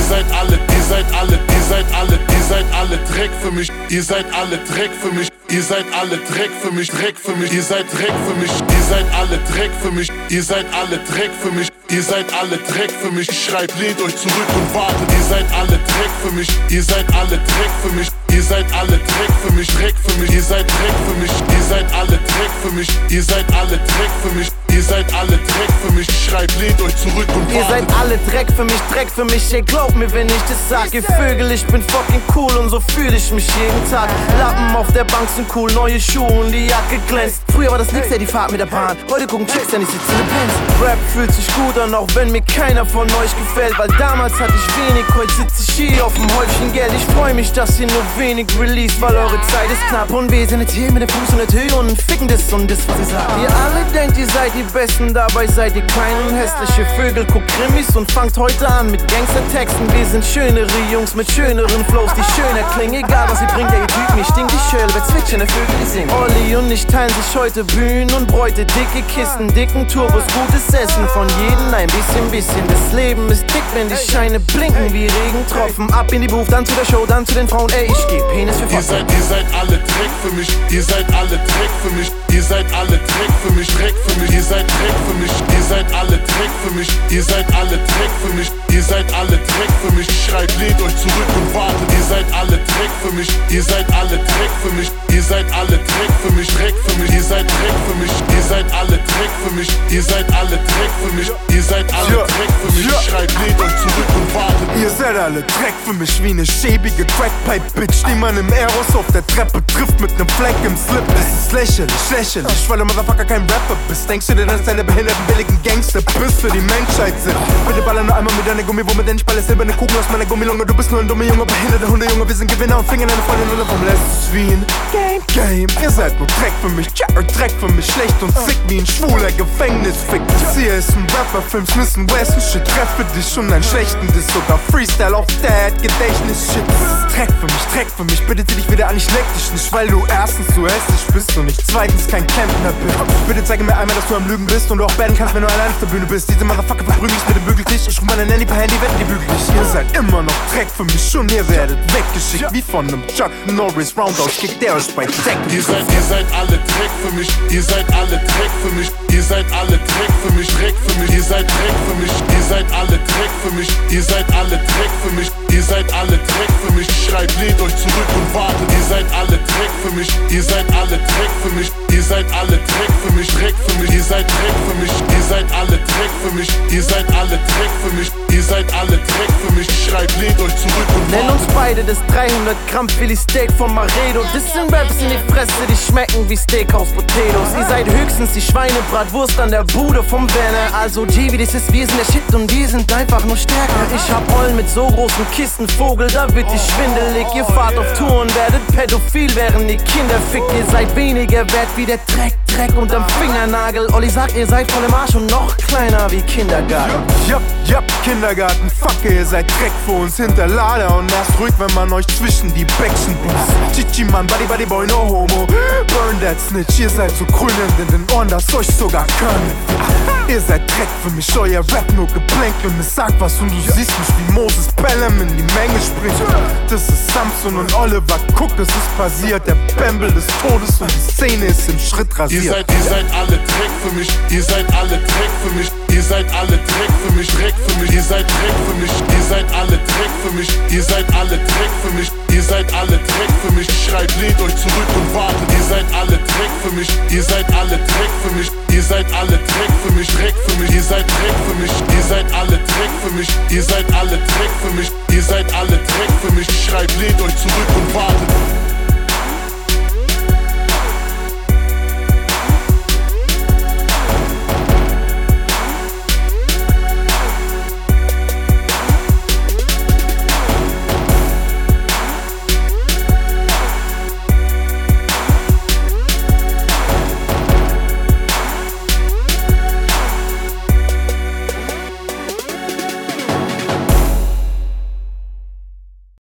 seid alle Dreck für mich. Ihr seid alle Dreck für mich. Ihr seid alle Dreck für mich, Dreck für mich. Ihr seid Dreck für mich. Ihr seid alle Dreck für mich. Ihr seid alle Dreck für mich. Ihr seid alle Dreck für mich. Ich schreib, lehnt euch zurück und wartet. Ihr seid alle Dreck für mich. Ihr seid alle Dreck für mich. Ihr seid alle Dreck für mich, Dreck für mich. Ihr seid Dreck für mich. Ihr seid alle Dreck für mich. Ihr seid alle Dreck für mich. Ihr seid alle Dreck für mich. Ich schreib, lehnt euch zurück und wartet. Ihr seid alle Dreck für mich, Dreck für mich. Ey, glaub mir, wenn ich das sag. Ihr Vögel, ich bin fucking cool und so fühl ich mich jeden Tag. Lappen auf der Bank sind cool, neue Schuhe und die Jacke glänzt. Früher war das nix, die Fahrt mit der Bahn. Heute gucken Chicks, denn ich sitze in der Pants. Rap fühlt sich gut an, auch wenn mir keiner von euch gefällt. Weil damals hatte ich wenig, heute sitze ich hier auf dem Häufchen Geld. Ich freu mich, dass ihr nur wenig released, weil eure Zeit ist knapp. Und wir sind jetzt hier mit dem Fuß in der Tür und ficken das und das, was ihr sagt. Ihr alle denkt, ihr seid die Besten, dabei seid ihr klein und hässliche Vögel. Guckt Krimis und fangt heute an mit Gangstertexten. Wir sind schönere Jungs mit schöneren Flows, die schöner klingen. Egal was ihr bringt, der ihr Typen, ich stinkt die Schöle, wer zwitschern, der Vögel, die singen. Olli und ich teilen sich heute Bühnen und Bräute, dicke Kisten, dicken Turbos, gutes Essen von jedem ein bisschen. Das Leben ist dick, wenn die Scheine blinken wie Regentropfen. Ab in die Booth, dann zu der Show, dann zu den Frauen, ey, ich geb Penis für Fotzen. Ihr seid alle Dreck für mich. Ihr seid alle Dreck für mich. Ihr seid alle Dreck für mich, Dreck für mich. Ihr seid Dreck für mich. Ihr seid alle Dreck für mich. Ihr seid alle Dreck für mich. Ihr seid alle Dreck für mich. Ich schreib, lehnt euch zurück und wartet. Ihr seid alle Dreck für mich. Ihr seid alle Dreck für mich. Ihr seid alle Dreck für mich, Dreck für mich. Ihr seid Dreck für mich. Ihr seid alle Dreck für mich. Ihr seid alle Dreck für mich. Ihr seid alle Dreck für mich. Ich schreib, lehnt euch zurück und wartet. Ihr seid alle Dreck für mich wie ne schäbige Crackpipe-Bitch, die man im Eros auf der Treppe trifft mit nem Fleck im Slip. Es ist lächerlich, weil du Motherfucker kein Rapper bist. Denkst du dir, dass deine behinderten billigen Gangster bis für die Menschheit sind? Bitte baller nur einmal mit deiner Gummiwumme, denn ich baller selber ne Kugel aus meiner Gummilunge. Du bist nur ein dummer Junge, behinderte Hundejunge. Wir sind Gewinner und Finger deine Freundin und vom lässt es wie ein Game. Ihr seid nur Dreck für mich, Dreck für mich, schlecht und sick wie ein schwuler Gefängnisfick. Das hier ist ein Rapper-Film, Smith & Wesson Shit. Treffe dich und einen schlechten Diss, sogar Freestyle auf Dad, Gedächtnis-Shit. Das ist Dreck für mich, bitte zieh dich wieder an, ich leck dich nicht, weil du erstens zu hässlich bist und ich zweitens kein Klempner bin. Bitte zeige mir einmal, dass du am Lügen bist und du auch werden kannst, wenn du allein auf der Bühne bist. Diese Motherfucker verprügeln mich mit dem Bügeltisch. Ich ruf meine Nanny per Handy, wetten die bügel dich. Ihr seid immer noch Dreck für mich und ihr werdet weggeschickt wie von nem Chuck Norris Roundhouse-Kick, der euch bei Deck. Ihr seid alle Dreck für mich. Ihr seid alle Dreck für mich. Ihr seid alle Dreck für mich, Dreck für mich. Ihr seid Dreck für mich. Ihr seid alle Dreck für mich. Ihr seid alle Dreck für mich. Ihr seid alle Dreck für mich. Ich schreib, lehnt euch zurück und wartet. Ihr seid alle Dreck für mich. Ihr seid alle Dreck für mich. Ihr seid alle Dreck für mich, Dreck für mich. Ihr seid Dreck für mich. Ihr seid alle Dreck für mich. Ihr seid alle Dreck für mich. Ihr seid alle Dreck für mich. Ich schreib, lehnt euch zurück und wartet. Nenn uns beide das 300 Gramm Philly Steak von Maredo. Das sind Raps in die Fresse, die schmecken wie Steakhouse Potatoes. Ihr seid höchstens die Schweinebratwurst an der Bude vom Werner. Also G wie das ist, wir sind der Shit und wir sind einfach nur stärker. Ich hab Rollen mit so großen Kisten, Vogel, da wird ich schwindelig. Ihr fahrt auf Tour und werdet pädophil, während ihr Kinder fickt. Ihr seid weniger wert wie der Dreck unterm Fingernagel. Olli sagt, ihr seid voll im Arsch und noch kleiner wie Kindergarten. Ja, Kindergarten, fuck, ihr seid Dreck für uns hinter Lader und erst ruhig, wenn man euch zwischen die Bäckchen boost. Chichi, Mann, Buddy, Boy, no homo. Burn that snitch, ihr seid so grün in den Ohren, dass euch sogar können. Ihr seid Dreck für mich, euer Rap nur Geplänkel. Mir sagt was und du siehst mich wie Moses Pelham in die Menge spricht. Das ist Samson und Oliver Cook, es ist passiert. Der Bembel des Todes und die Szene ist im Schritt rasiert. Ihr seid alle Dreck für mich. Ihr seid alle Dreck für mich. Ihr seid alle Dreck für mich, Dreck für mich. Ihr seid Dreck für mich. Ihr seid alle Dreck für mich. Ihr seid alle Dreck für mich. Ihr seid alle Dreck für mich. Ich schreib, lehnt euch zurück und wartet. Ihr seid alle Dreck für mich. Ihr seid alle Dreck für mich. Ihr seid alle Dreck für mich, Dreck für mich. Ihr seid Dreck für mich. Ihr seid alle Dreck für mich. Ihr seid alle Dreck für mich. Ihr seid alle Dreck für mich. Ich schreib, lehnt euch zurück und wartet.